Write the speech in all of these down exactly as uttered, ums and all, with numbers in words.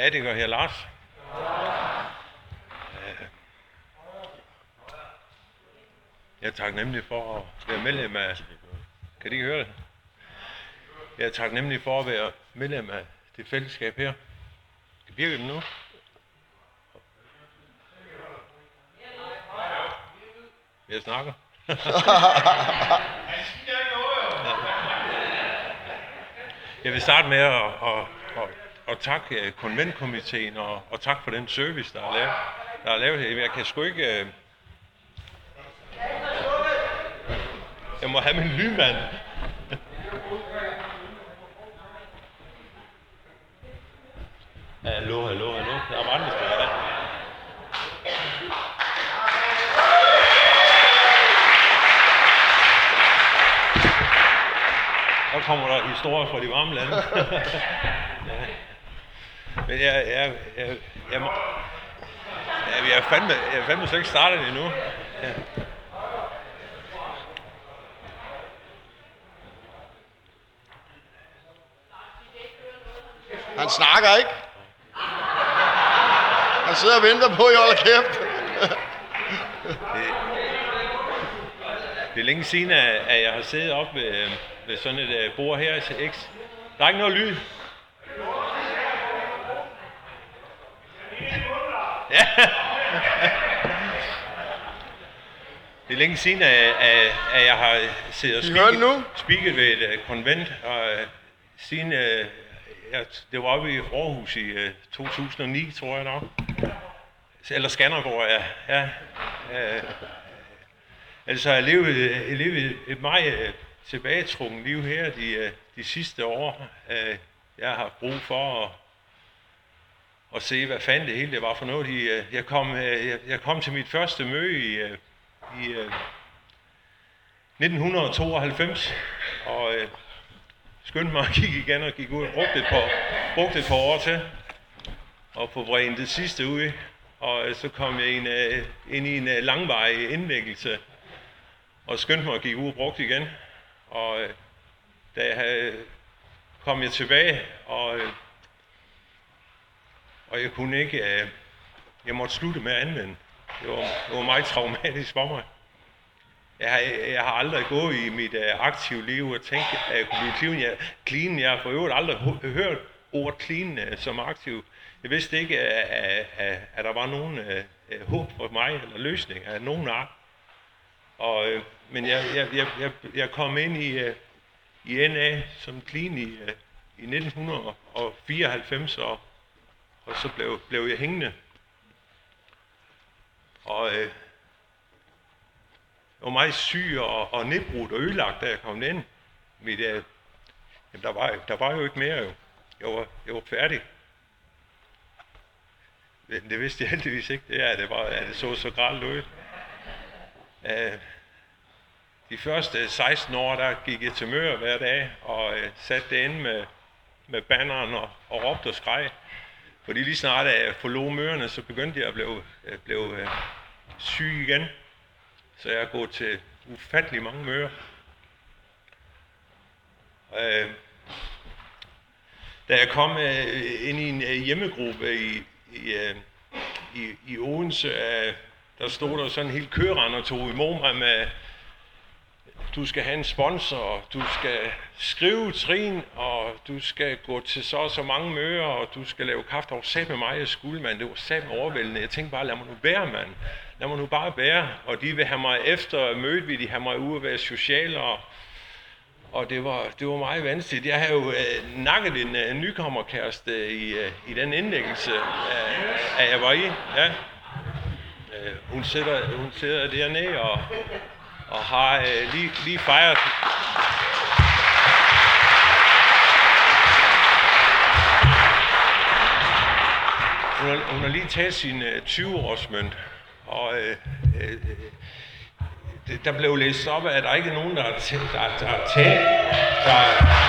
Ja, det gør her, Lars. Jeg er taknemmelig for at være medlem af... Kan de ikke høre det? Jeg er taknemmelig for at være medlem af det fællesskab her. Virker det nu? Jeg snakker. Jeg vil starte med at, at, at, at takke konventkomiteen og, og tak for den service, der er lavet. Der er lavet her. Jeg kan sgu ikke... Jeg må have min lydmand. Hallo, hallo, hallo. Der er mange steder. Der kommer der historier fra de varme lande. Ja. Men jeg, jeg, jeg, jeg, må, jeg, jeg, er fandme, jeg er fandme slet ikke startet endnu. Ja. Han snakker ikke. Han sidder og venter på, at I holder kæft. det, det er længe siden, at jeg har siddet op ved, ved sådan et bord her. Der er ikke noget lyd. Ja. Det er længe siden, at, at jeg har siddet og speaket, speaket ved et konvent. Og siden, jeg, det var oppe i Aarhus i to tusind og ni, tror jeg nok. Eller Skanderborg, ja. ja. Altså, jeg har levet, jeg levet et meget tilbagetrukken liv her de, de sidste år. Jeg har brug for at, at se, hvad fanden det hele det var for noget. Jeg kom, jeg kom til mit første møde i, i nitten tooghalvfems, og skyndte mig at kigge igen og gik ud og brugte et par, brugte et par år til og få bredt det sidste ud. Og så kom jeg ind, ind i en langvarig indlæggelse og skyndte mig at gik ud og brugte igen. Og da jeg havde, kom jeg tilbage, og, og jeg kunne ikke, jeg måtte slutte med at anvende. Det var, det var meget traumatisk for mig. Jeg har, jeg har aldrig gået i mit aktive liv og tænkt, at jeg kunne blive clean. Jeg, clean. Jeg har for øvrigt aldrig hørt ordet clean som aktiv. Jeg vidste ikke, at, at, at der var nogen uh, håb for mig, eller løsning af nogen art. Og, uh, men jeg, jeg, jeg, jeg, jeg kom ind i, uh, i N A som clean i, uh, i nitten fireoghalvfems, og, og så blev, blev jeg hængende. Og uh, jeg var meget syg og, og nedbrudt og ødelagt, da jeg kom ind. Mit, uh, jamen, der, var, der var jo ikke mere jo. Jeg var, jeg var færdig. Det vidste jeg heldigvis ikke, det er, det var, at det så så grelt ud. Uh, de første seksten år, der gik jeg til møder hver dag, og uh, satte det inde med, med banneren og, og råbte og skreg. Fordi lige snart da jeg forlod møderne, så begyndte jeg at blive, blive uh, syg igen. Så jeg er gået til ufattelig mange møder. Uh, da jeg kom uh, ind i en uh, hjemmegruppe i I, i, i Odense, uh, der stod der sådan en helt kørende og tog imod mig med, du skal have en sponsor, du skal skrive trin, og du skal gå til så og så mange møder, og du skal lave kaffe. Der var sat med mig, jeg skulle, mand. Det var sat med overvældende. Jeg tænkte bare, lad mig nu være, mand. Lad mig nu bare være. Og de vil have mig efter mødet, vil de have mig ud og være social, og Og det var, det var meget vanskeligt. Jeg havde jo øh, nakket en øh, nykommerkæreste i, øh, i den indlæggelse, øh, at jeg var i. Ja. Øh, hun, sidder, hun sidder dernede og, og har øh, lige, lige fejret. Hun har, hun har lige taget sin øh, tyve-årsmønt, og øh, øh, der blev læst op, at der ikke er nogen, der er tæt, der er, der er tæt, der,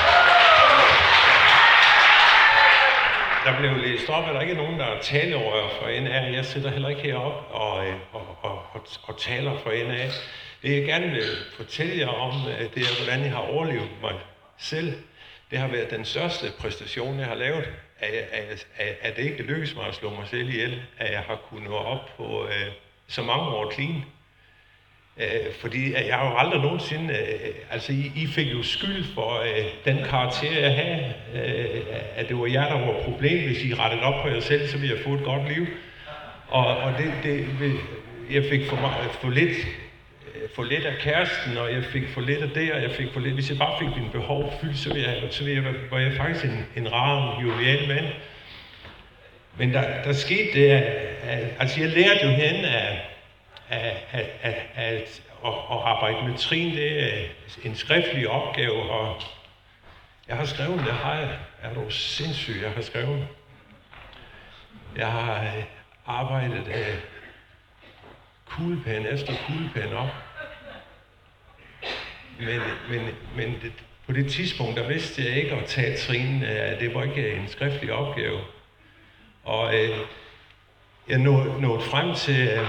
der blev læst op, at der ikke er nogen, der er talerør for N A. Jeg sidder heller ikke heroppe og, og, og, og, og taler for N A. Det jeg gerne vil fortælle jer om, det er, hvordan jeg har overlevet mig selv. det har været den største præstation, jeg har lavet, at, at, at, at det ikke lykkedes mig at slå mig selv ihjel, at jeg har kunnet nå op på øh, så mange år clean. Øh, fordi jeg har jo aldrig nogensinde, øh, altså I, I fik jo skyld for øh, den karakter, jeg havde, øh, at det var jer, der var problem. Hvis I rettede op på jer selv, så ville jeg få et godt liv. Og, og det, det, jeg fik for, meget, for, lidt, for lidt af kæresten, og jeg fik for lidt af det, og jeg fik for lidt. Hvis jeg bare fik mine behov fyldt, så ville jeg, så ville jeg, var jeg faktisk en, en rar, jovial mand. Men der, der skete det, at, at, altså jeg lærte jo hen af, At, at, at, at, at arbejde med trin, det er en skriftlig opgave, og jeg har skrevet, det har jeg, er du sindssygt, jeg har skrevet. Jeg har arbejdet af kuglepen efter kuglepen op, men, men, men det, på det tidspunkt, der vidste jeg ikke at tage trin, at det var ikke en skriftlig opgave. Og øh, jeg nåede, nåede frem til, øh,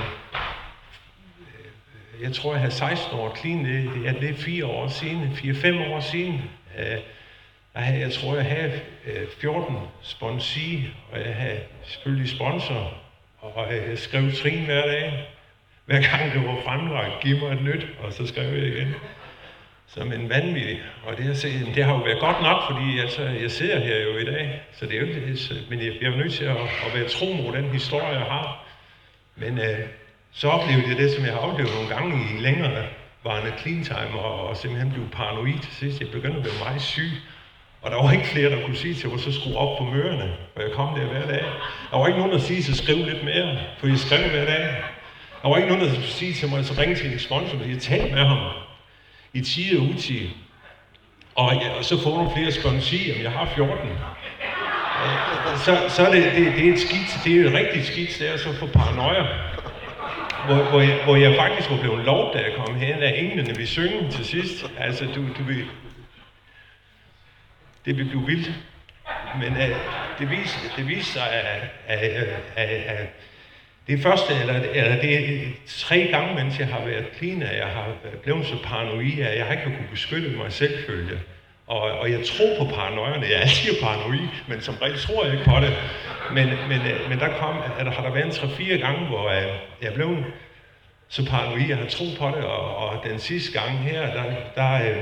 jeg tror, jeg havde seksten år clean, det, ja, det er fire år siden, fire-fem år siden. Øh, jeg, jeg tror, jeg havde øh, fjorten sponsi, og jeg havde selvfølgelig sponsor, og jeg skrev trin hver dag. Hver gang det var fremlagt, giv mig et nyt, og så skrev jeg igen. Som en vanvittig. Og det, jeg, det har jo været godt nok, fordi altså, jeg sidder her jo i dag, så det er jo ikke det. Men jeg, jeg er nødt til at, at være tro mod den historie, jeg har. Men øh, så oplevede jeg det, som jeg har oplevet nogle gange i længere varende clean time, og, og simpelthen blev paranoid til sidst. Jeg begyndte at blive meget syg, og der var ikke flere, der kunne sige til mig, så skru op på mørerne, og jeg kom der hver dag. Der var ikke nogen, der sige, så skriv lidt mere, for jeg skrev hver dag. Der var ikke nogen, der skulle sige til mig, så ringe til en sponsor, fordi jeg talte med ham i tide og utide. Og, ja, og så får nogle flere sponsorer, jeg har fjorten. Så, så er det, det, det er et skidt, det er et rigtigt skidt, det er så for paranoia. Hvor, hvor, jeg, hvor jeg faktisk var blevet lov, da jeg kom hen, at englene vil synge til sidst. Altså, du, du vil... Det vil blive vildt. Men uh, det viser det viser sig, at, at, at, at det første, eller, eller det er tre gange, mens jeg har været clean, at jeg har blevet så paranoid, at jeg har ikke kunnet beskytte mig selvfølgelig. Og, og jeg tror på paranoierne. Jeg er altid paranoid, men som regel tror jeg ikke på det. Men, men, men der kom, at der har der været en tre-fire gange, hvor jeg, jeg blev så paranoid, jeg har tro på det, og, og den sidste gang her, der, der,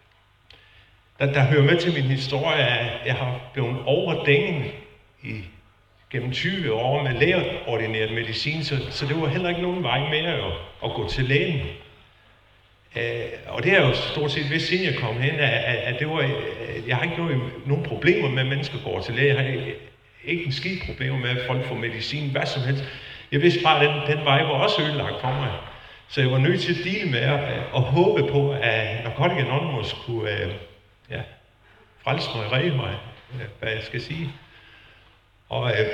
der, der hører med til min historie, at jeg har blevet overdænget i gennem tyve år med lægeordineret medicin, så, så det var heller ikke nogen vej mere at, at gå til lægen. Uh, og det er jo stort set vist siden jeg kom hen, at, at, at det var, at jeg har ikke nogen, nogen problemer med, at mennesker går til læge. Jeg har ikke, ikke en skidt problemer med, at folk får medicin, hvad som helst. Jeg vidste bare, at den, den vej var også ødelagt for mig. Så jeg var nødt til at deale med at, at håbe på, at Narcotic Anonymous kunne uh, ja, frelse mig, redde mig, hvad jeg skal sige. Og, øh,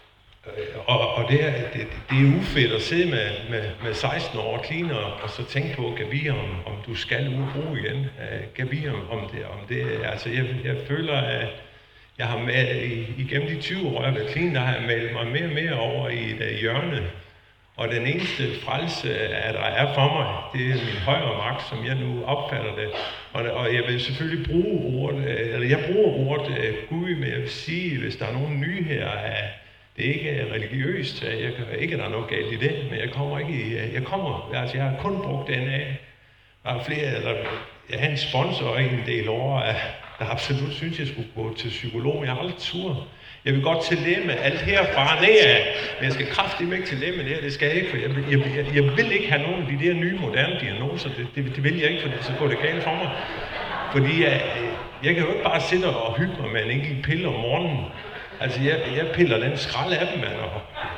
og, og det, er, det, det er ufedt at sidde med, med, med seksten år clean og, og så tænke på, kan vi om, om du skal uro igen? Uh, kan vi om, om det? Om det altså, jeg, jeg føler, at jeg har med, igennem de tyve år, jeg har været clean, der har jeg malet mig mere og mere over i et hjørne. Og den eneste frelse, at der er for mig, det er min højere magt, som jeg nu opfatter det. Og, og jeg vil selvfølgelig bruge ordet, eller jeg bruger ordet Gud, men jeg vil sige, hvis der er nogen nye her, at det ikke er religiøst, jeg kan ikke, at der er noget galt i det, men jeg kommer ikke i, jeg kommer, altså jeg har kun brugt den af. Der er flere, eller jeg har en sponsor i en del år, der absolut synes, jeg skulle gå til psykolog, jeg har aldrig tur. Jeg vil godt til læge med alt herfra nedad, men jeg skal kraftigt ikke til læge med det her, det skal jeg ikke, for jeg, jeg, jeg, jeg vil ikke have nogen af de der nye, moderne diagnoser, det, det, det vil jeg ikke, for så går det galt for mig. Fordi jeg, jeg kan jo ikke bare sidde og hygge mig med en enkelt pille om morgenen. Altså, jeg, jeg piller den skrald af dem, man, og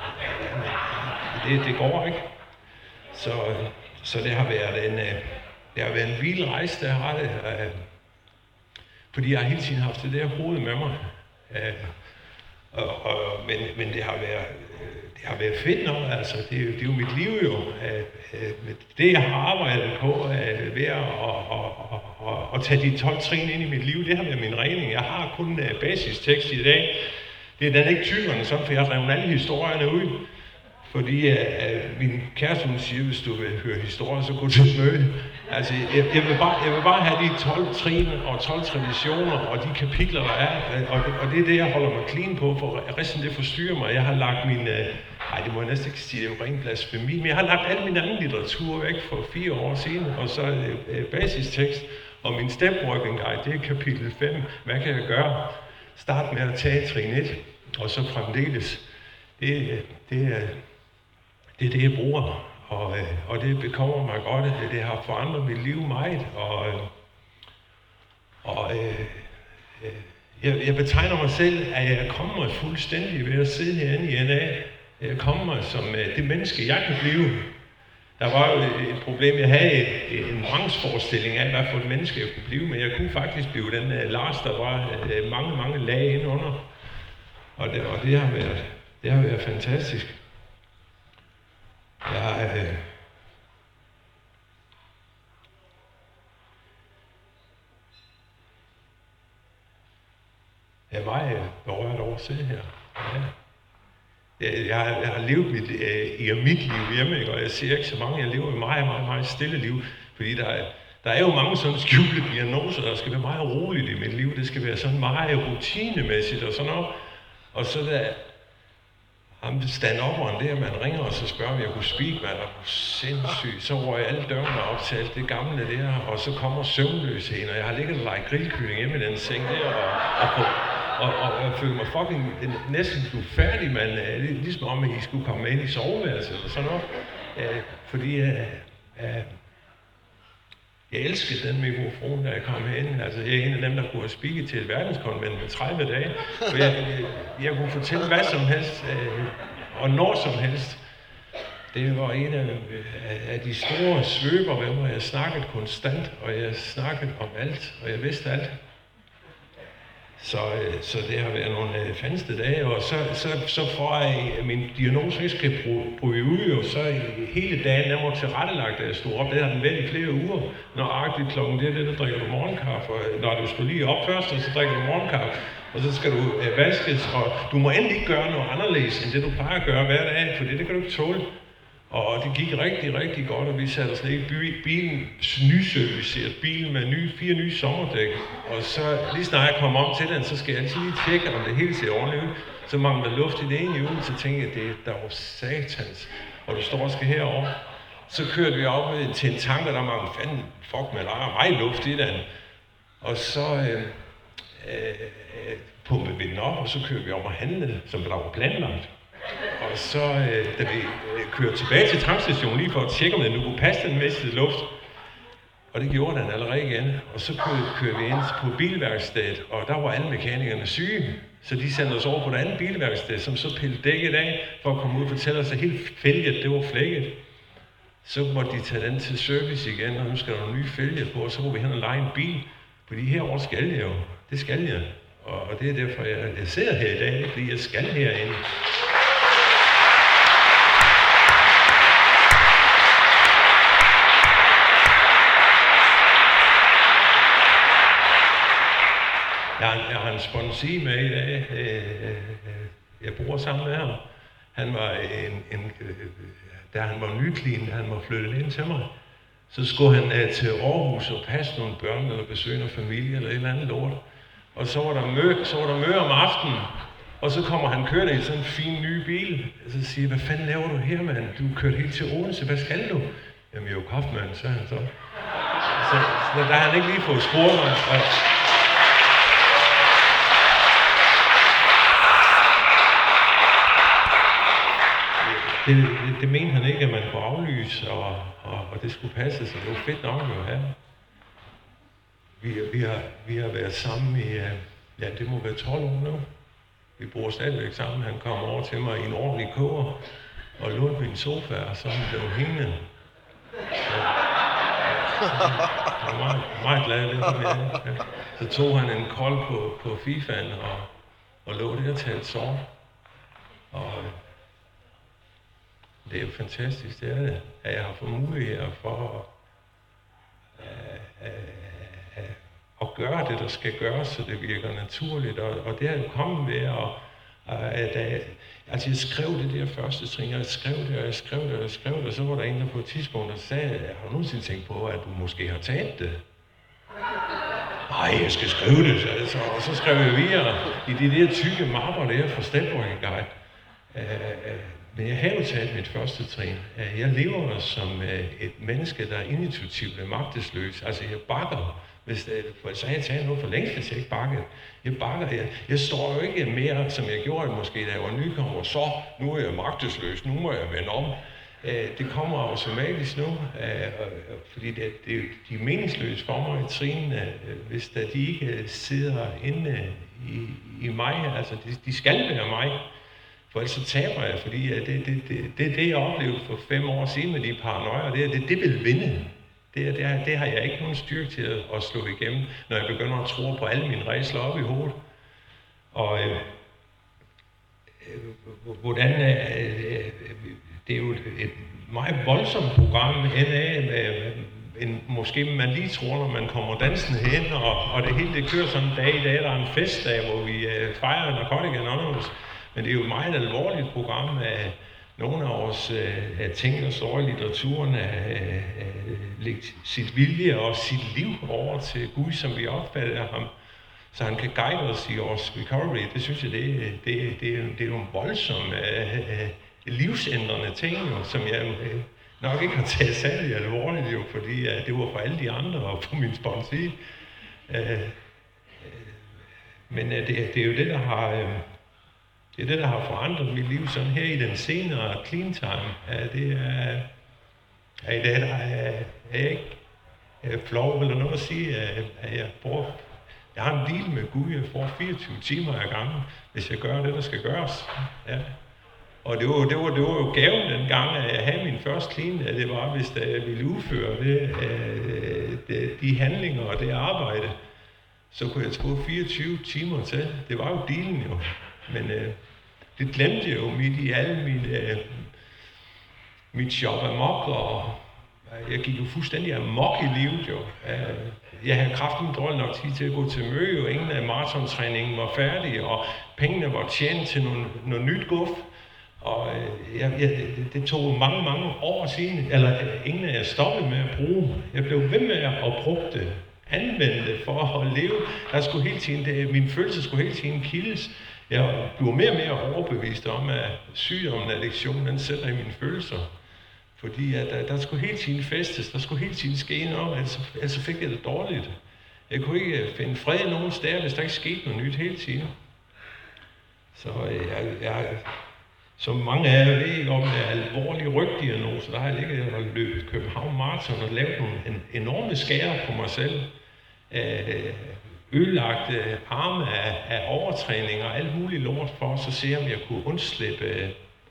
det, det går ikke. Så, så det har været en, det har været en vild rejse, der har det, fordi jeg har hele tiden haft det der hoved med mig. Og, og, men, men det har været, det har været fedt nok, altså det, det er jo mit liv jo, det jeg har arbejdet på ved at og, og, og, og tage de tolv trin ind i mit liv, det har været min regning. Jeg har kun basistekst i dag, det er den ikke tykkerne sådan, for jeg har revet alle historierne ud, fordi uh, min kæreste hun siger, hvis du vil høre historier, så gå til møde. Altså, jeg, jeg, vil bare, jeg vil bare have de tolv trin og tolv traditioner og de kapitler, der er, og det, og det er det, jeg holder mig clean på, for resten det forstyrrer mig. Jeg har lagt min, øh, nej, det må jeg næsten ikke sige, det er jo ren blasfemi, men jeg har lagt al min anden litteratur væk for fire år siden, og så øh, basistekst, og min stepworking guide, det er kapitel fem. Hvad kan jeg gøre? Start med at tage trin et, og så fremdeles. Det, det, er, det er det, jeg bruger. Og, og det bekommer mig godt, at det har forandret mit liv meget, og, og øh, jeg, jeg betegner mig selv, at jeg kommer mig fuldstændig ved at sidde herinde i N A. Jeg kommer mig som det menneske, jeg kan blive. Der var jo et problem, jeg havde et, en rangsforestilling af, hvad for et menneske jeg kunne blive, men jeg kunne faktisk blive den uh, Lars, der var uh, mange, mange lag indenunder. Og det, og det har været, det har været fantastisk. Jeg, øh, jeg er meget berørt over at sidde her. Ja. Jeg, jeg, jeg har levet mit, øh, mit liv hjemme, ikke? Og jeg ser ikke så mange. Jeg lever et meget, meget, meget stille liv, fordi der er, der er jo mange sådan skjulte diagnoser, der skal være meget roligt i mit liv. Det skal være sådan meget rutinemæssigt og sådan noget. Og så der ham stand-upperen der, man ringer og så spørger, om jeg kunne speak, man er sindssygt. Så røg jeg alle dørene op til alt det gamle der, og så kommer søvnløsheden, og jeg har ligget og lagt grillkylling hjemme i den seng der, og, og, og, og, og jeg føler mig fucking næsten blevet færdig, man, ligesom om, at I skulle komme ind i soveværelset eller sådan noget. Ja, fordi jeg, jeg, jeg elskede den mikrofon, da jeg kom herind. Altså, jeg er en af dem, der kunne have speaket til et verdenskonvent med tredive dage. Og jeg, jeg, jeg kunne fortælle hvad som helst, øh, og når som helst. Det var en af, af de store svøber, hvor jeg snakkede konstant, og jeg snakkede om alt, og jeg vidste alt. Så, så det har været nogle fandeste dage, og så, så, så for at min diagnose ikke skal bryde ud, og så hele dagen, den var tilrettelagt, da jeg stod op, det har den været i flere uger. Nøjagtigt klokken det er det, der drikker du morgenkaffe, og når du skal lige op først, og så drikker du morgenkaffe, og så skal du øh, vaskes, og du må endelig ikke gøre noget anderledes, end det du plejer at gøre hver dag, for det, det kan du ikke tåle. Og det gik rigtig, rigtig godt, og vi satte os ned i bilen, nyserviceret bilen med nye, fire nye sommerdæk. Og så lige snart jeg kom om til den, så skal jeg altid lige tjekke, om det hele ser ordentligt ud. Så mangler luft i det ene hjul, så tænkte jeg, det der var satans. Og du står og skal herover. Så kørte vi op til en tank, og der mangler fanden, fuck med, der er meget luft i den. Og så øh, øh, pumpede vi den op, og så kørte vi om og handlede, som der var planlagt. Og så, øh, da vi øh, kørte tilbage til tankstationen lige for at tjekke, om den nu kunne passe den mistede luft. Og det gjorde den allerede igen. Og så kørte, kørte vi ind på bilværkstedet, og der var alle mekanikerne syge. Så de sendte os over på et andet bilværksted, som så pillede dækket af, for at komme ud og fortælle os, at helt fælget, det var flækket. Så måtte de tage den til service igen, og nu skal der nogle nye fælger på, og så må vi hen og lege en bil. Fordi herovre skal jeg jo. Det skal jeg. Og det er derfor, jeg, jeg sidder her i dag, fordi jeg skal herinde. Jeg har, jeg har en sponsor med i dag, jeg bor sammen med ham. Han var en, en da han var nyklin, da han var flyttet ind til mig, så skulle han til Aarhus og passe nogle børn eller besøge nogle familie eller et eller andet lort. Og så var der mø, så var der mø om aftenen, og så kommer han kørende i sådan en fin ny bil. Og så siger jeg, hvad fanden laver du her, mand? Du kørte helt til Odense, hvad skal du? Jamen, jeg er jo kraftmand, sagde han så. Så, så der har han ikke lige fået spurgt mig. Og, Det, det, det mente han ikke, at man kunne aflyse, og, og, og det skulle passe, så det var fedt nok at have. Vi, vi, har, vi har været sammen i, ja, det må være tolv år nu. Vi bor stadigvæk sammen. Han kom over til mig i en ordentlig koger og lånte min sofa, og så blev hun hængende. Så, jeg var meget, meget glad ved det. Ja. Så tog han en kold på, på fifaen og, og lå der til et sort. Og det er jo fantastisk, det er det, at jeg har fået muligheder for at, at, at, at gøre det, der skal gøres, så det virker naturligt. Og, og det er jo kommet ved at, Da jeg, altså jeg skrev det der første trin, jeg skrev det, og jeg skrev det, og jeg skrev det, og så var der en, der på et tidspunkt, der sagde, har du nogensinde tænkt på, at du måske har taget det? Nej, jeg skal skrive det, altså. Og så skrev jeg videre i de der tykke mapper der fra Stepwalking Guide. Uh, uh, men jeg har jo taget mit første trin. Uh, jeg lever som uh, et menneske, der er intuitivt og magtesløs. Altså jeg bakker. Hvis uh, så har jeg taget noget for længst, hvis jeg ikke bakker. Jeg bakker. Jeg, jeg står jo ikke mere, som jeg gjorde måske, da jeg var nykommer. Så, nu er jeg magtesløs, nu må jeg vende om. Uh, det kommer automatisk nu, uh, fordi det, det, de er meningsløse for mig i trinene, uh, hvis der, de ikke sidder inde i, i mig. Altså de, de skal være mig. For ellers så taber jeg, fordi det er det, det, det, det, jeg oplevede for fem år siden med de paranoier, det, det, det vil vinde. Det, det, det har jeg ikke nogen styrke til at, at slå igennem, når jeg begynder at tro på alle mine rædsler op i hovedet. Og øh, øh, hvordan, øh, det er jo et meget voldsomt program, N A, med, en, måske man lige tror, når man kommer dansende hen, og, og det hele det kører sådan en dag i dag, der er en festdag, hvor vi øh, fejrer Narcotic Anonymous. Men det er jo et meget alvorligt program af nogle af vores øh, ting, der står i litteraturen, at øh, lægge sit vilje og sit liv over til Gud, som vi opfatter ham, så han kan guide os i vores recovery. Det synes jeg, det, det, det, det er nogle voldsomme, øh, livsændrende ting, jo, som jeg øh, nok ikke har taget særlig alvorligt, jo, fordi øh, det var for alle de andre og for min sponsor. Øh, øh, men øh, det, det er jo det, der har... Øh, Det er det, der har forandret mit liv sådan her i den senere clean time. Ja, det er, ja, det er, der er, er jeg ikke er flov eller noget at sige, at jeg bruger, jeg har en deal med Gud, jeg får fireogtyve timer ad gangen, hvis jeg gør det, der skal gøres. Ja. Og det var, det, var, det var jo gaven den gang, at jeg havde min første clean, at det var, hvis jeg ville udføre det, det, de handlinger og det arbejde, så kunne jeg få fireogtyve timer til. Det var jo dealen jo. Men øh, det glemte jeg jo midt i alle mine, øh, mit shop amok, og øh, jeg gik jo fuldstændig amok i livet jo. Øh, jeg havde kraften dårlig nok tid til at gå til møde, og ingen af maratontræningen var færdig, og pengene var tjent til noget, noget nyt guf. Og øh, jeg, jeg, det, det tog mange, mange år siden, eller øh, ingen af jer stoppede med at bruge. Jeg blev ved med at bruge det, anvende det for at leve. Der skulle hele tiden, det, min følelse skulle hele tiden kildes. Jeg blev mere og mere overbevist om, at sygdommen af addiction, den sætter i mine følelser. Fordi at der, der skulle hele tiden festes, der skulle hele tiden ske noget, ellers, ellers fik jeg det dårligt. Jeg kunne ikke finde fred nogen steder, hvis der ikke skete noget nyt hele tiden. Så jeg, jeg som mange af jer ved om, det er alvorlige rygdiagnoser, der har jeg ligget og løbet København Marathon og lavet nogle enorme skader på mig selv. Ødelagte arme af, af overtræning og alt muligt lort for så se, om jeg kunne undslippe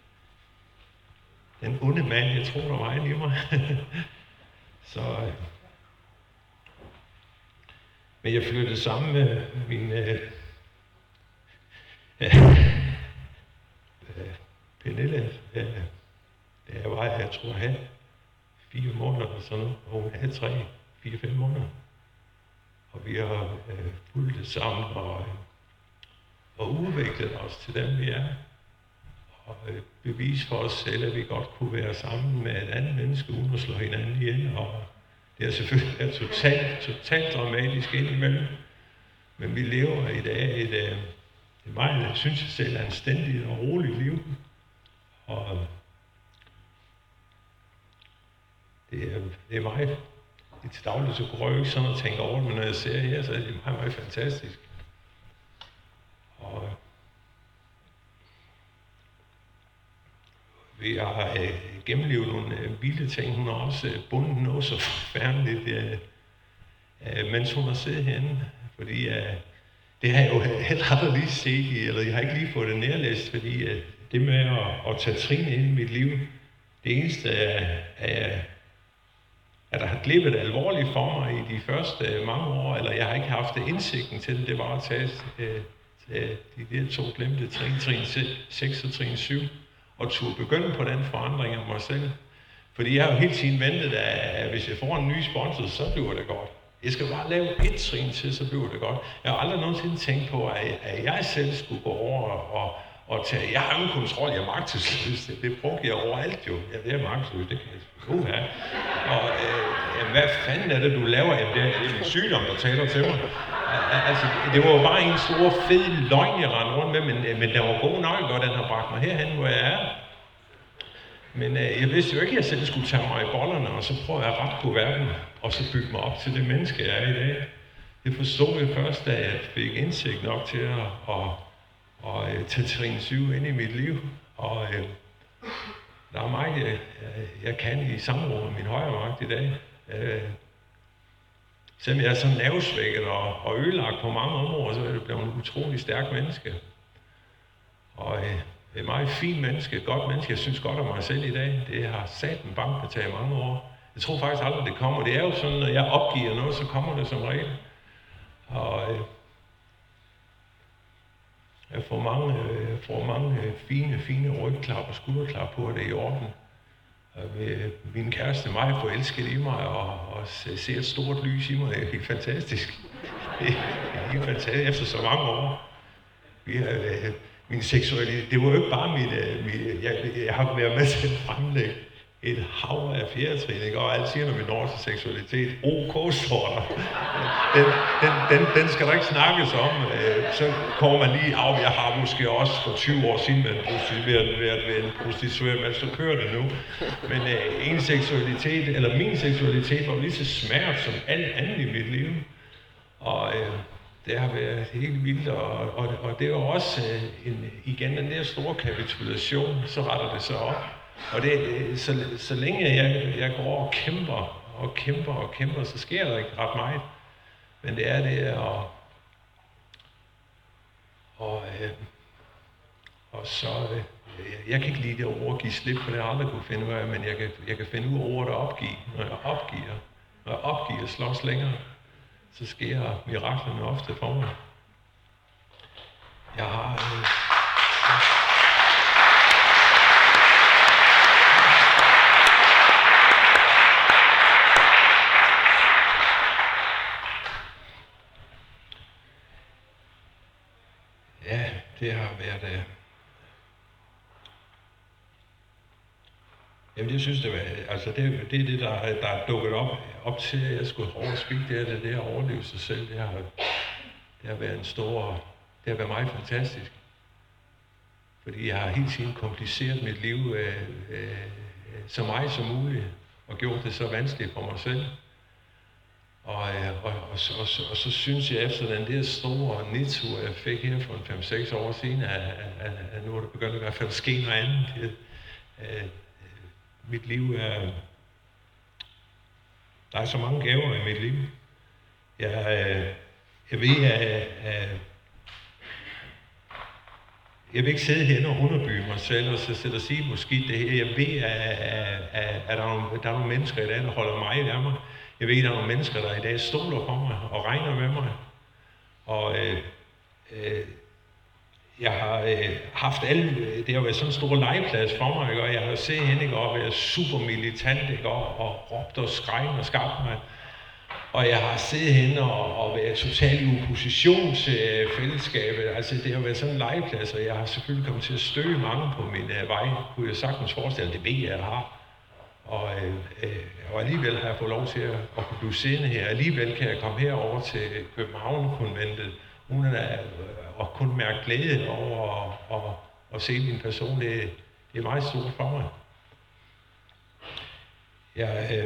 den onde mand, jeg tror, der var inde i mig. så, men jeg flyttede sammen med min øh, øh, Pernille, øh, da jeg var, jeg tror, jeg havde fire måneder eller sådan noget, og hun havde tre, fire, fem måneder. Og vi har øh, fulgt det sammen og, øh, og udviklet os til dem, vi er. Og øh, bevise for os selv, at vi godt kunne være sammen med et andet menneske, uden at slå hinanden ihjel. Og det er selvfølgelig været totalt, totalt dramatisk indimellem. Men vi lever i dag et, øh, et meget, jeg synes jeg selv, anstændigt og roligt liv. Og øh, det, er, det er meget... Til dagligt så kunne jeg jo ikke sådan at tænke over det, men når jeg ser her, så er det meget, meget fantastisk. Og vi har øh, gennemlevet nogle øh, vilde ting. Hun har også øh, bundet noget så forfærdeligt, øh, øh, mens hun har siddet herinde. Fordi øh, det har jeg jo heller aldrig lige set i, eller jeg har ikke lige fået det nærlæst, fordi øh, det med at, at tage trin ind i mit liv, det eneste er, er at der har glippet alvorligt for mig i de første øh, mange år, eller jeg har ikke haft det indsigten til det, det var at tage øh, de der to glemte trin, trin seks og trin syv, og turde begynde på den forandring af mig selv. Fordi jeg har jo hele tiden ventet, at hvis jeg får en ny sponsor, så bliver det godt. Jeg skal bare lave et trin til, så bliver det godt. Jeg har aldrig nogensinde tænkt på, at jeg selv skulle gå over og, og tage, jeg har ingen kontrol, jeg er magtesløs, det, det brugte jeg overalt jo, ja, det er magtesløs, det kan jeg uh, ja. Og øh, hvad fanden er det, du laver? Jamen, det er, det er min sygdom, der taler til mig. Altså, det var jo bare en stor, fed løgn, jeg rendte rundt med, men, men den var god nok, og den har bragt mig herhen, hvor jeg er. Men øh, jeg vidste jo ikke, at jeg selv skulle tage mig i bollerne, og så prøve at ret på verden, og så bygge mig op til det menneske, jeg er i dag. Det forstod jeg først, da jeg fik indsigt nok til at, at, at, at tage trin syv ind i mit liv. Og øh, der er meget, jeg, jeg kan i samråd med min højre magt i dag. Øh, selvom jeg er så nervesvækket og, og ødelagt på mange områder, så er det blevet en utrolig stærk menneske. Og øh, det er et meget fint menneske, et godt menneske. Jeg synes godt om mig selv i dag. Det har sat en bank til mange år. Jeg tror faktisk aldrig, det kommer. Det er jo sådan, når jeg opgiver noget, så kommer det som regel. Og øh, jeg får mange, øh, får mange øh, fine, fine rygklap og skulderklap på, at det er i orden. Øh, min kæreste mig forelsket i mig og, og ser et stort lys i mig. Det er helt fantastisk. Det er helt fantastisk efter så mange år. Vi har, øh, min seksualitet, det var jo ikke bare mit, øh, mit jeg, jeg har været med til at fremlægge et hav af fjerdetrining, og alt siger, når vi når til seksualitet, OK, står der. Den, den, den, den skal der ikke snakkes om. Så kommer man lige af, jeg har måske også for tyve år siden været en prostitueret, været en prostitueret, men så kører det nu. Men øh, en seksualitet, eller min seksualitet, var lige så smert som alt andet i mit liv. Og øh, det har været helt vildt, og, og, og det er jo også øh, en, igen den der store kapitulation, så retter det sig op. Og det, så, så længe jeg, jeg går og kæmper og kæmper og kæmper, så sker der ikke ret meget. Men det er det, og, og, øh, og så, øh, jeg kan ikke lide det ord at give slip, for det har jeg aldrig kunne finde ud af, men jeg kan, jeg kan finde ud af ordet at opgive. Når jeg opgiver, når jeg opgiver og slås længere, så sker miraklerne ofte for mig. Jeg har... Øh, Ja, det har været... Øh... Jamen, jeg synes, det var... Altså, det, det er det, der, der er dukket op, op til, at jeg skulle overspille. Det er det, det at overleve sig selv. Det har, det har været en stor... Det har været meget fantastisk. Fordi jeg har hele tiden kompliceret mit liv øh, øh, så meget som muligt, og gjort det så vanskeligt for mig selv. Og, og, og, og, og, og så synes jeg, efter den der store nedtur, jeg fik her for en fem seks år siden, at, at, at nu er det begyndt i hvert fald at ske noget andet. At, at mit liv er... Der er så mange gaver i mit liv. Jeg, jeg ved, at... at jeg vil ikke sidde her og underbygge mig selv og så sætte og sige måske det her. Jeg ved, at, at, at, at der, er nogle, der er nogle mennesker i dag, der holder meget af mig. Jeg ved, at der er nogle mennesker, der i dag stoler på mig og regner med mig. Og øh, øh, jeg har øh, haft alle, det har været sådan en stor legeplads for mig, ikke? Og jeg har set hende ikke, og været super militant, ikke? Og, og råbt og skreget og skabt mig. Og jeg har siddet henne og, og været totalt i opposition til øh, fællesskabet. Altså, det har været sådan en legeplads, og jeg har selvfølgelig kommet til at støge mange på min øh, vej. Kunne jeg sagtens forestille, det ved jeg, jeg har. Og, øh, øh, og alligevel har jeg fået lov til at, at kunne blive siddende her. Alligevel kan jeg komme herover til København-konventet, uden at, at kun mærke glæde over at, at, at se min person. Det, det er meget stort for mig. Jeg... Øh,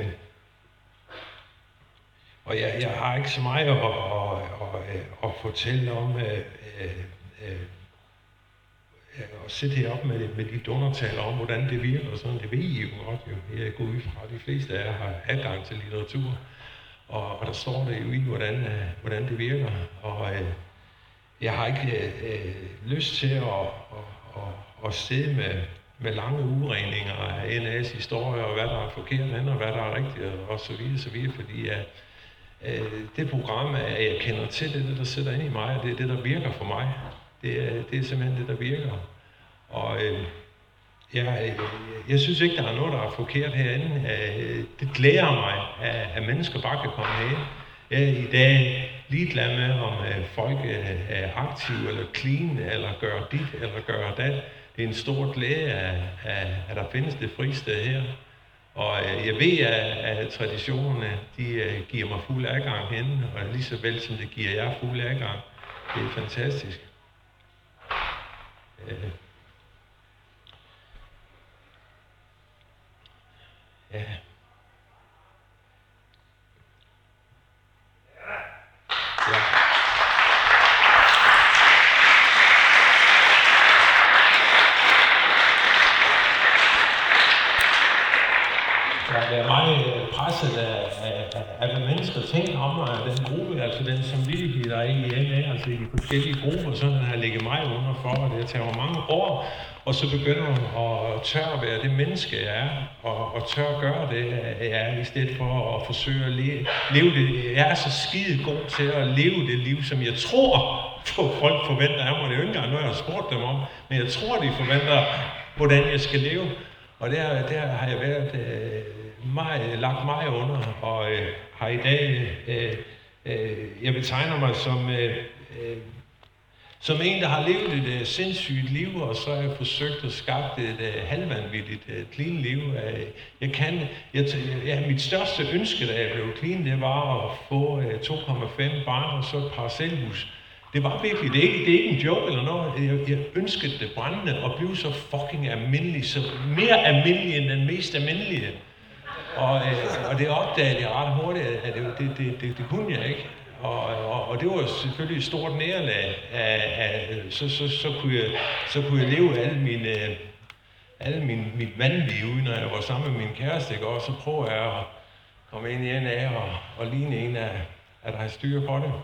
Og jeg, jeg har ikke så meget at, at, at, at fortælle om øh, øh, øh, at sætte heroppe med, med de dundertaler om, hvordan det virker og sådan. Det ved I jo godt jo. Jeg går ud fra, at de fleste af jer har adgang til litteratur. Og, og der står det jo i, hvordan, øh, hvordan det virker. Og øh, jeg har ikke øh, lyst til at, at, at, at sidde med, med lange udregninger af N A's historie, og hvad der er forkert, og hvad der er rigtigt, og så videre, så videre, fordi at det program, at jeg kender til, det er det, der sidder inde i mig, og det er det, der virker for mig. Det er, det er simpelthen det, der virker. Og øh, jeg, jeg synes ikke, der er noget, der er forkert herinde. Det glæder mig, at, at mennesker bare kan komme herinde. Ja, i dag ligeglad med, om øh, folk øh, er aktive eller clean, eller gør dit, eller gør dat. Det er en stor glæde, at, at, at der findes det fristed her. Og øh, jeg ved, at, at traditionerne, de øh, giver mig fuld adgang hen, og lige så vel som det giver jer fuld adgang. Det er fantastisk. Øh. Ja. Ja. Jeg er meget presset af, af, af, hvad mennesker tænker om mig, den gruppe, altså den samvittighed, der er i N A, altså i de forskellige grupper, sådan den har ligget mig under for, og det tager mig mange år, og så begynder at tør at være det menneske, jeg er, og, og tør at gøre det, jeg er, i stedet for at forsøge at leve, leve det. Jeg er så skide god til at leve det liv, som jeg tror, folk forventer af mig. Det er jo ikke engang noget, jeg har spurgt dem om, men jeg tror, de forventer, hvordan jeg skal leve. Og der, der har jeg været øh, meget, lagt mig under, og øh, har i dag, øh, øh, jeg betegner mig som, øh, øh, som en, der har levet et øh, sindssygt liv, og så har jeg forsøgt at skabe et øh, halvvanvittigt øh, clean liv. Jeg kan, jeg, ja, mit største ønske, da jeg blev clean, det var at få øh, to komma fem barn og så et parcelhus. Det var virkelig, det er ikke, det er ikke en joke eller noget. Jeg, jeg ønskede det brændende og blive så fucking almindelig, så mere almindelig end den mest almindelige. Og, øh, og det opdagede jeg ret hurtigt, at det, det, det, det, det kunne jeg ikke. Og, og, og det var selvfølgelig et stort nederlag. Af, af, så, så, så, kunne jeg, så kunne jeg leve alle mine, alle mine, mit vandliv, når jeg var sammen med min kæreste, ikke? Og så prøver jeg at komme ind i en af og, og ligne en af, at der har styr på det.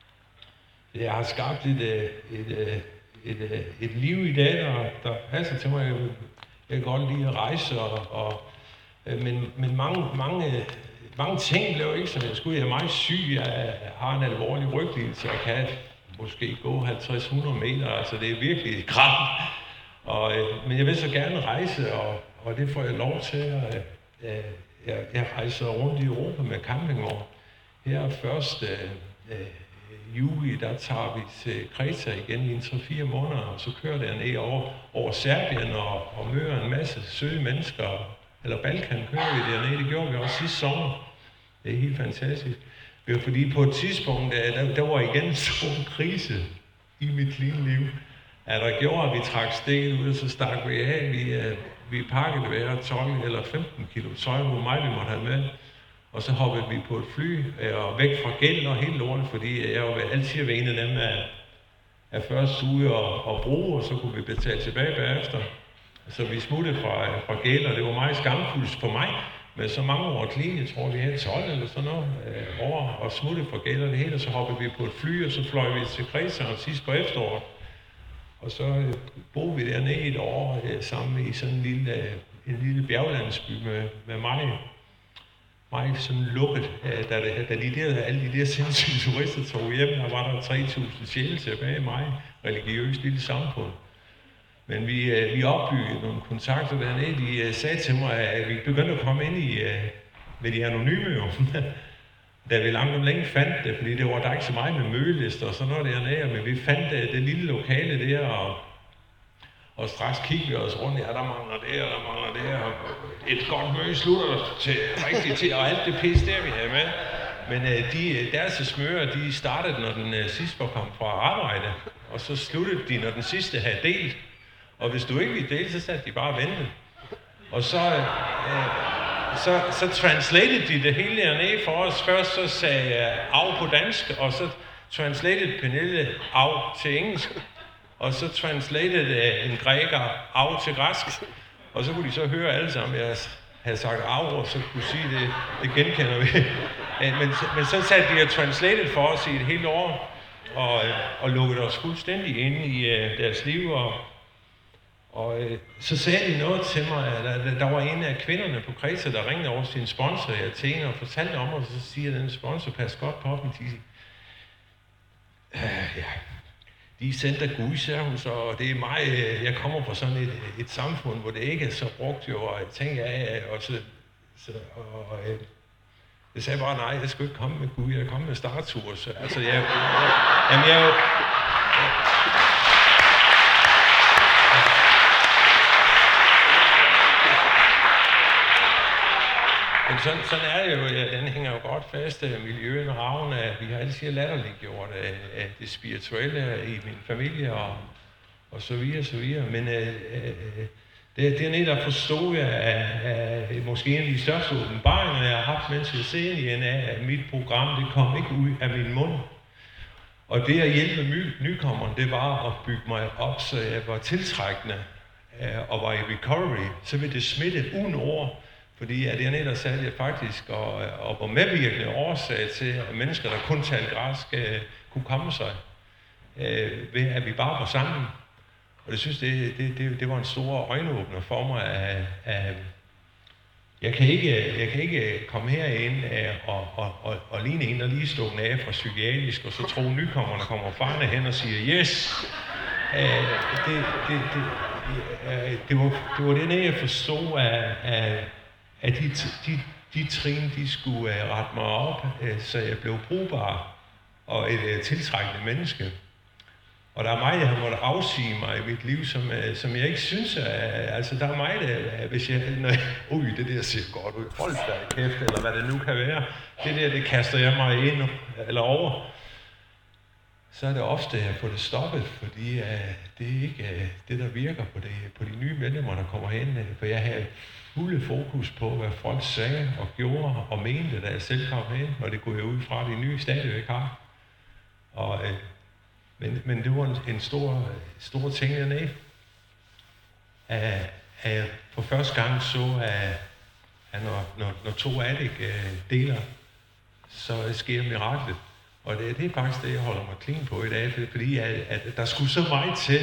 Jeg har skabt et, et, et, et, et liv i dag, der, der passer til mig. Jeg, jeg kan godt lide at rejse, og, og, men, men mange, mange, mange ting blev ikke, som jeg skulle. Jeg er meget syg, jeg har en alvorlig ryglidelse, jeg kan måske gå halvtreds til hundrede meter, altså det er virkelig kraft. Og, men jeg vil så gerne rejse, og, og det får jeg lov til. Og, jeg, jeg rejser rundt i Europa med campingvogn. Her først øh, juli, der tager vi til Kreta igen i en tre fire måneder, og så kører der ned over, over Serbien og, og møder en masse søde mennesker, eller Balkan kører vi dernede, det gjorde vi også sidste sommer. Det er helt fantastisk. Det var fordi på et tidspunkt, der, der var igen en stor krise i mit lille liv, at der gjorde, at vi trak stikket ud, og så stak vi af. Vi, vi pakkede hver tolv eller femten kilo tøj, hvor meget vi måtte have med. Og så hoppede vi på et fly, og væk fra gæld og helt lortet, fordi jeg var altid ved en af dem, at, at først ude og, og bruge, og så kunne vi betale tilbage bagefter. Så vi smuttede fra, fra gæld, og det var meget skamfuldt for mig, men så mange år clean, jeg tror vi havde tolv eller sådan noget, øh, over og smuttede fra gæld og det hele, og så hoppede vi på et fly, og så fløj vi til Kreta sidst på efteråret. Og så øh, boede vi dernede et år øh, sammen i sådan en lille, øh, en lille bjerglandsby med, med mig. Meget sådan lukket, da, da de der, alle de der sindssyge turister tog hjem, der var der tre tusind sjæle tilbage i mig, religiøst lille samfund. Men vi, vi opbyggede nogle kontakter dernede, de sagde til mig, at vi begyndte at komme ind i, med de anonyme jo, da vi langt om længe fandt det, fordi det var der ikke så meget med mødelister og sådan noget dernede, men vi fandt det, det lille lokale der, og Og straks kiggede vi os rundt, ja, der mangler det, og der mangler det, og et godt møde slutter til rigtigt til, og alt det pis der, vi havde med. Men øh, de, deres smører, de startede, når den øh, sidste var kommet fra arbejde, og så sluttede de, når den sidste havde delt. Og hvis du ikke ville dele, så satte de bare og ventede. Og så, øh, så, så translated de det hele dernede for os. Først så sagde jeg af på dansk, og så translated Pernille af til engelsk. Og så translated uh, en græker af til græsk, og så kunne de så høre alle sammen, jeg havde sagt af, og så kunne sige, det, det genkender vi. men, men så satte de og translated for os i et helt år, og, og lukkede os fuldstændig inde i uh, deres liv. Og, og uh, så sagde de noget til mig, at der, der var en af kvinderne på Kreta, der ringede over sin sponsor i Athen og fortalte om, og så siger den sponsor, pas godt på dem, de siger, uh, ja. De er sendt af Gud, siger hun så, og det er mig, jeg kommer fra sådan et, et samfund, hvor det ikke er så brugt jo, og jeg tænker, ja, og så, så og, og, Jeg sagde bare, nej, jeg skulle ikke komme med Gud, jeg kom med Star Tours. Altså, jeg, jeg, jamen, jeg, jeg, Men sådan, sådan er det jo, ja, den hænger jo godt fast af miljøen og raven af, vi har altid latterliggjort af, af det spirituelle i min familie og, og så videre, så videre. Men øh, øh, det, det er net at forstå af, af måske en af de største åbenbaringer, jeg har haft, mens jeg ser igen af, at mit program, det kom ikke ud af min mund. Og det at hjælpe ny, nykommeren, det var at bygge mig op, så jeg var tiltrækkende øh, og var i recovery, så ville det smitte uden ord. Fordi at det er netop sagde jeg faktisk, og, og var medvirkende årsag til, at mennesker, der kun talte græsk, øh, kunne komme sig, øh, ved at vi bare var sammen. Og det synes det, det, det, det var en stor øjenåbner for mig, at, at jeg, kan ikke, jeg kan ikke komme herind og, og, og, og ligne en, der lige stod af fra psykiatrisk, og så tro nykommerne kommer farne hen og siger, yes! Øh, det, det, det, øh, det, var, det var det, jeg forstod af, af at de, de, de trin, de skulle uh, rette mig op, uh, så jeg blev brugbar og et uh, tiltrækkende menneske. Og der er meget, jeg har måttet afsige mig i mit liv, som, uh, som jeg ikke synes, uh, altså der er meget, uh, hvis jeg, når jeg, ui, det der ser godt ud, hold da kæft, eller hvad det nu kan være, det der, det kaster jeg mig ind eller over. Så er det ofte, at jeg får det stoppet, fordi uh, det er ikke uh, det, der virker på, det, på de nye medlemmer, der kommer hen, uh, for jeg har fulde fokus på, hvad folk sagde og gjorde og mente, da jeg selv kom hen, og det kunne jeg ud fra, de nye stadigvæk har. Og, øh, men, men det var en, en stor, stor ting dernede, at, at jeg for første gang så, at, at når, når, når to addik øh, deler, så sker miraklet. Og det, det er faktisk det, jeg holder mig clean på i dag, fordi at, at der skulle så meget til,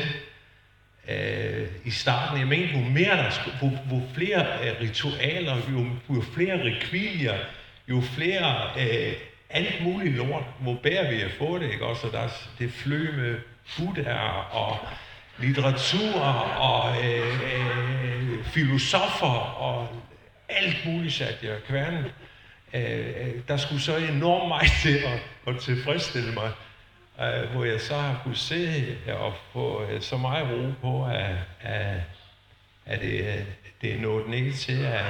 Uh, i starten. Jeg mener, hvor mere der skulle, hvor, hvor flere uh, ritualer, jo, jo flere rekvilier, jo flere uh, alt muligt lort, hvor bærer vi at få det, ikke også? Og der, det flø med buddhaer og litteratur og uh, uh, filosofer og alt muligt satte jeg kværnen. Uh, uh, der skulle så enormt meget til at, at tilfredsstille mig. Uh, hvor jeg så har kunnet se og få uh, så meget ro på, at, at, at det, uh, det er nået ned til, at,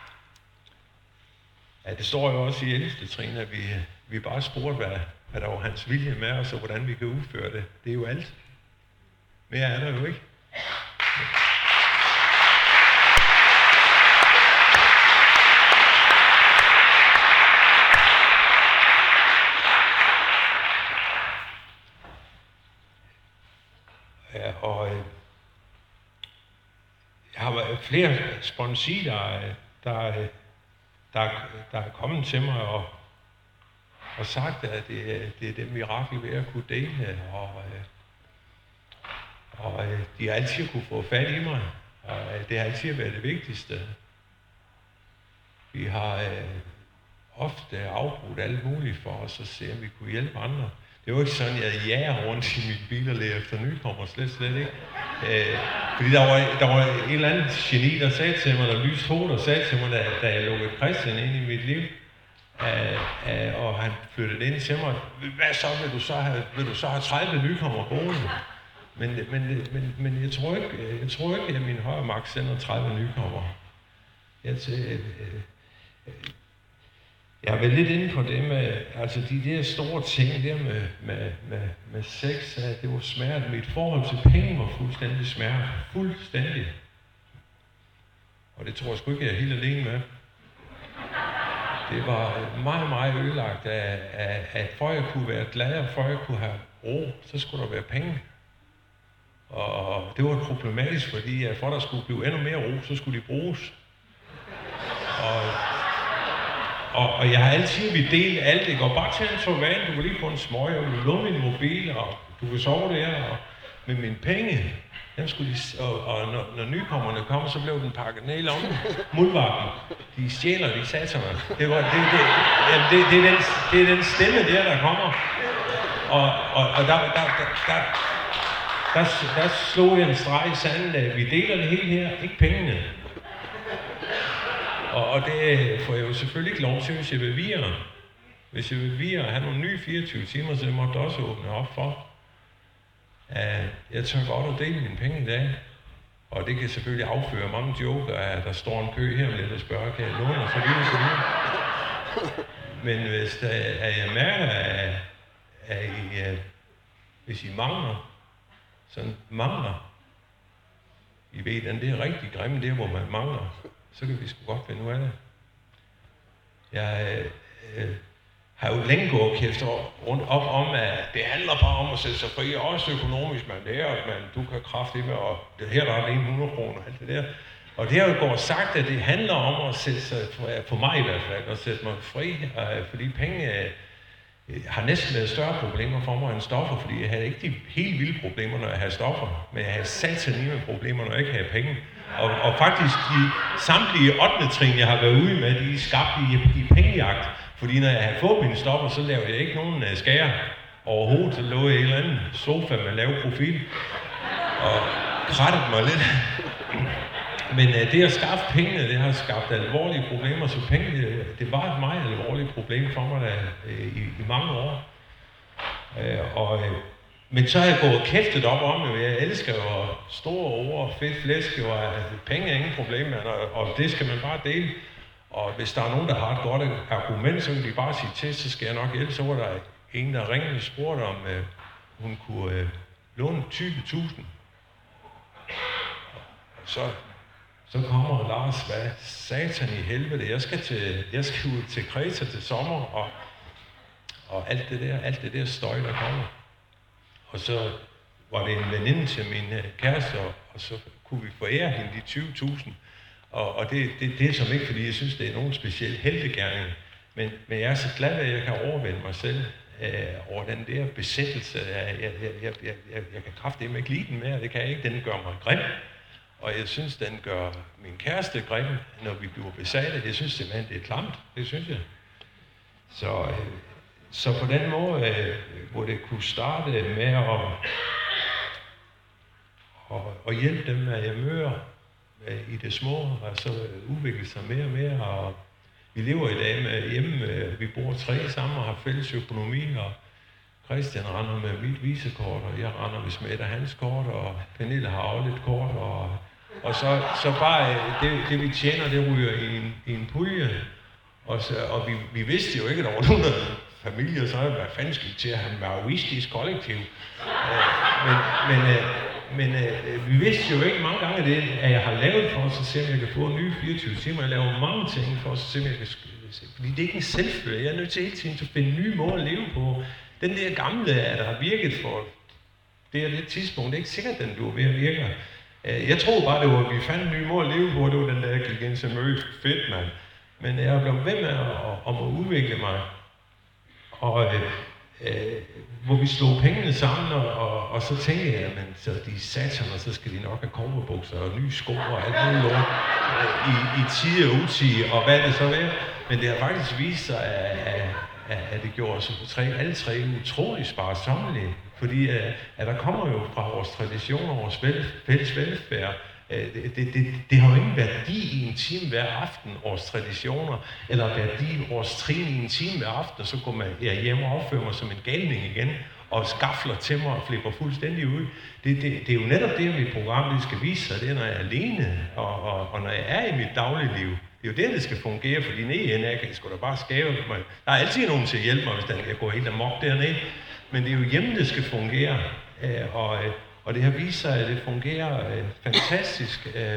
at det står jo også i ellevte trin, at vi, vi bare spurgte, hvad, hvad der var hans vilje med os, og hvordan vi kan udføre det. Det er jo alt. Mere er der jo ikke. Ja, og øh, jeg har været flere sponsorer, der, der, der, der er kommet til mig og, og sagt, at det, det er det mirakel ved at kunne dele, og, øh, og øh, de har altid kunne få fat i mig, og øh, det har altid været det vigtigste. Vi har øh, ofte afbrudt alt muligt for os at se, om vi kunne hjælpe andre. Det var ikke sådan, at jeg jager rundt i min bil og leder efter nykommer, slet slet ikke. Øh, fordi der var, der var en eller anden geni, der sagde til mig, der lyst hoved, der sagde til mig, da, da jeg lukkede Christian ind i mit liv, øh, øh, og han flyttede ind til mig, hvad så, vil du så have, vil du så have tredive nykommer gående? Men, men, men, men jeg tror ikke, jeg tror ikke, at min højre magt sender tredive nykommer. Jeg til, øh, øh, Jeg har været lidt inde på det med, altså de der store ting der med, med, med, med sex, at det var smert. Mit forhold til penge var fuldstændig smert. Fuldstændig. Og det tror jeg sgu ikke, jeg er helt alene med. Det var meget, meget ødelagt af, af, at for jeg kunne være glad, og for jeg kunne have ro, så skulle der være penge. Og det var problematisk, fordi at for der skulle blive endnu mere ro, så skulle de bruges. Og Og, og jeg har altid vil dele alt, det går bare til en sovan, du kan lige få en smøg, og du kan låne min mobil, og du kan sove der, og med mine penge, dem skulle de, og, og når, når nykommerne kommer, så blev den pakket ned i lommen, muldvarpen, de stjæler de sataner. Det, var, det, det, det, det, det, er den, det er den stemme der, der kommer, og, og, og der, der, der, der, der, der slog jeg en streg i sanden, at vi deler det hele her, ikke pengene. Og, og det får jeg jo selvfølgelig ikke lov til, hvis jeg vil videre. Hvis jeg vil videre og have nogle nye fireogtyve timer, så måtte jeg også åbne op for. Uh, jeg tør godt at dele mine penge i dag. Og det kan selvfølgelig afføre mange joker, at der står en kø her med lidt og spørger, kan jeg låne, og så videre, så videre. Men hvis der er jeg mærker, at, at I, at hvis I mangler, sådan mangler, I ved, at det er rigtig grimme, det hvor man mangler, så kan vi sgu godt finde ud af det. Jeg øh, har jo længe gået kæft rundt op om, at det handler bare om at sætte sig fri, også økonomisk, man det er, at man, du kan kraftigt med, og det her der er en hundrede kroner og alt det der. Og det har jo godt sagt, at det handler om at sætte sig, for mig i hvert fald, at sætte mig fri, fordi penge har næsten været større problemer for mig end stoffer, fordi jeg havde ikke de helt vilde problemer, når jeg havde stoffer, men jeg havde satanime problemer, når jeg ikke havde penge. Og, og faktisk de samtlige ottende trin, jeg har været ude med, de er skabt i, i pengejagt. Fordi når jeg havde fået mine stoffer, så lavede jeg ikke nogen uh, skære overhovedet. Så lå jeg i en eller anden sofa med lav profil og krattede mig lidt. Men uh, det at skaffe pengene, det har skabt alvorlige problemer, så penge, det, det var et meget alvorligt problem for mig da, uh, i, i mange år. Uh, og, uh, men så har jeg gået kæftet op om det, jeg elsker jo store ord, fedt flæsk, og uh, penge er ingen problem, og, og det skal man bare dele. Og hvis der er nogen, der har et godt argument, så kan de bare sige til, så skal jeg nok hjælpe. Så var der en, der ringede og spurgte, om øh, hun kunne øh, låne tyve tusind. Så, så kommer Lars, hvad satan i helvede, jeg skal, til, jeg skal ud til Kreta til sommer, og, og alt det der, alt det der støj, der kommer. Og så var det en veninde til min øh, kæreste, og, og så kunne vi forære hende de tyve tusind. Og, og det, det, det er som ikke, fordi jeg synes, det er nogen speciel heltegerning, men, men jeg er så glad, at jeg kan overvinde mig selv øh, over den der besættelse. Jeg, jeg, jeg, jeg, jeg, jeg kan kraftedeme ikke lide den mere, det kan jeg ikke. Den gør mig grim, og jeg synes, den gør min kæreste grim, når vi bliver besatte. Jeg synes simpelthen, det er klamt, det synes jeg. Så, øh, så på den måde, øh, hvor det kunne starte med at, og, og hjælpe dem, at jeg møder i det små, og så udvikle sig mere og mere, og vi lever i dag med hjemme, vi bor tre sammen og har fælles økonomi, og Christian render med mit visekort, og jeg render med Smed og hans kort, og Pernille har også lidt kort, og, og så, så bare det, det vi tjener, det ryger i en, i en pulje, og, så, og vi, vi vidste jo ikke, at der var nogen familier, så hvad fanden skal vi til at have en maoistisk kollektiv, men, men Men øh, vi vidste jo ikke mange gange det, at jeg har lavet for os at se, om jeg kan få nye fireogtyve timer. Jeg laver mange ting for os at se, om jeg kan... Fordi det er ikke en selvfølge. Jeg er nødt til hele tiden at finde nye måder at leve på. Den der gamle, der har virket for det og det tidspunkt, det er ikke sikkert, at den bliver ved at virke. Jeg tror bare, det var, at vi fandt en ny måde at leve på. Det var den der, jeg gik ind til møde. Fedt, mand. Men jeg er blevet ved med at, om at udvikle mig. Og... Øh, Øh, hvor vi slog pengene sammen, og, og, og så tænkte jeg, men så de satan, og så skal de nok have cowboybukser og nye sko og alt muligt lort øh, i, i tide og utide, og hvad det så er. Men det har faktisk vist sig, at, at, at, at det gjorde os tre, alle tre utroligt sparsommelige, fordi at, at der kommer jo fra vores traditioner, vores vel, fælles velfærd. Det, det, det, det har jo ingen værdi i en time hver aften, vores traditioner, eller værdi i vores trin i en time hver aften, og så går man hjem og opfører mig som en galning igen, og skafler til mig og flipper fuldstændig ud. Det, det, det er jo netop det, mit program det skal vise sig, det er, når jeg er alene, og, og, og når jeg er i mit dagligliv. Det er jo det, det skal fungere, fordi nede i N A kan jeg sgu da bare skabe mig. Der er altid nogen til at hjælpe mig, hvis jeg går helt amok dernede, men det er jo hjemme, det skal fungere, og Og det har vist sig, at det fungerer øh, fantastisk. Øh,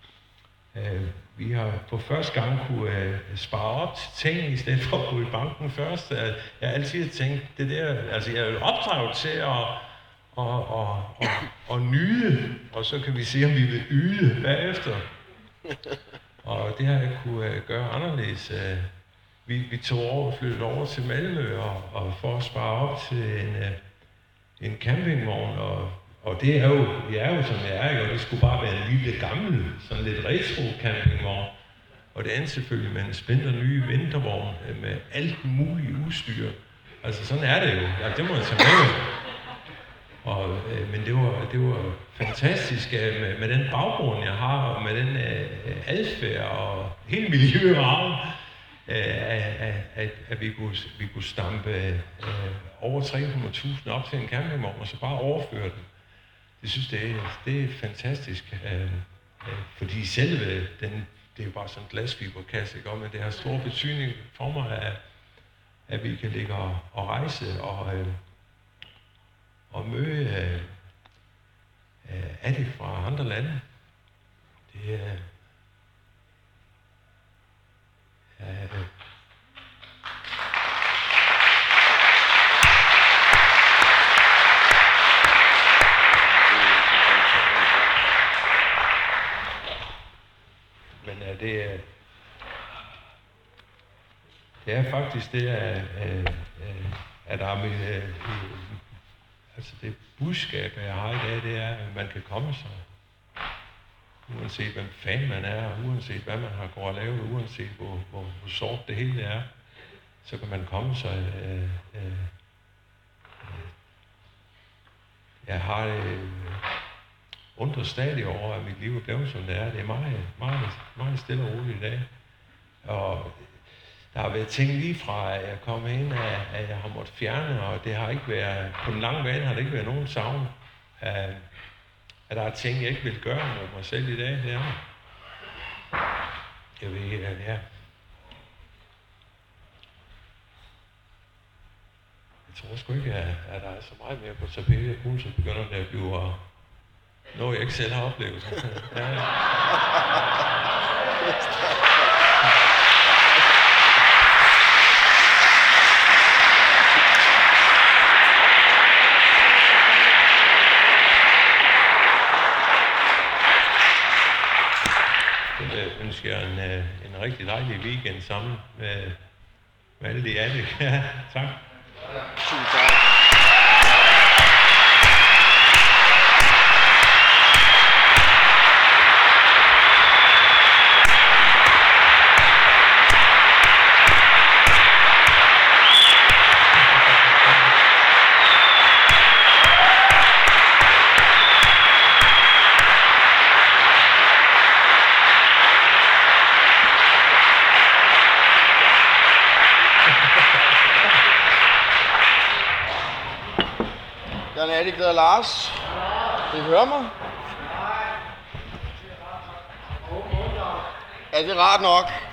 øh, vi har på første gang kunne øh, spare op til ting, i stedet for at gå i banken først. Jeg har altid tænkt, det der, altså jeg er jo opdraget til at, at, at, at, at, at nyde, og så kan vi se, om vi vil yde bagefter. Og det har jeg kunne øh, gøre anderledes. Øh, vi, vi tog over, flyttede over til Malmø, og, og for at spare op til en, øh, en campingvogn, og Og det er jo, jeg er jo som jeg er, og det skulle bare være en lille gammel, sådan lidt retro campingvogn. Og det andet selvfølgelig med en spændende nye vintervogn med alt muligt udstyr. Altså sådan er det jo. Ja, det må jeg tage med. Og, øh, men det var, det var fantastisk øh, med, med den baggrund, jeg har, og med den øh, adfærd og hele miljøet og øh, at, at, at vi kunne, vi kunne stampe øh, over tre hundrede tusind op til en campingvogn, og så bare overføre den. Jeg synes, det er, det er fantastisk, øh, øh, fordi selve den, det er jo bare sådan en glasfiberkasse, ikke? Men det har stor betydning for mig, at, at vi kan ligge og, og rejse og, øh, og møde øh, øh, af det fra andre lande. Det er... Øh, Men er det, er, det er faktisk det, at, at der er mit, altså det budskab, jeg har i dag, det er, at man kan komme sig. Uanset hvem fanden man er, uanset hvad man har gået og lavet, uanset hvor, hvor, hvor sort det hele er, så kan man komme sig. Øh, øh, jeg har øh, undret stadig over, at mit liv er blevet, som det er. Det er meget, meget, meget stille og roligt i dag. Og der har været ting lige fra, at jeg kom ind, at jeg har måttet fjerne, og det har ikke været, på den lange bane har det ikke været nogen savn. At, at der er ting, jeg ikke vil gøre med mig selv i dag. Det er. Jeg ved, at ja. Jeg tror sgu ikke, at, at der er så meget mere på tapetet, kun så begynder det at blive noget, jeg ikke selv har oplevet. Ja. Jeg ønsker jer en, en rigtig dejlig weekend sammen med, med alle de andre. Ja, tak. Tusind tak. Jan Erik og Lars, I hører mig? Er det rart nok?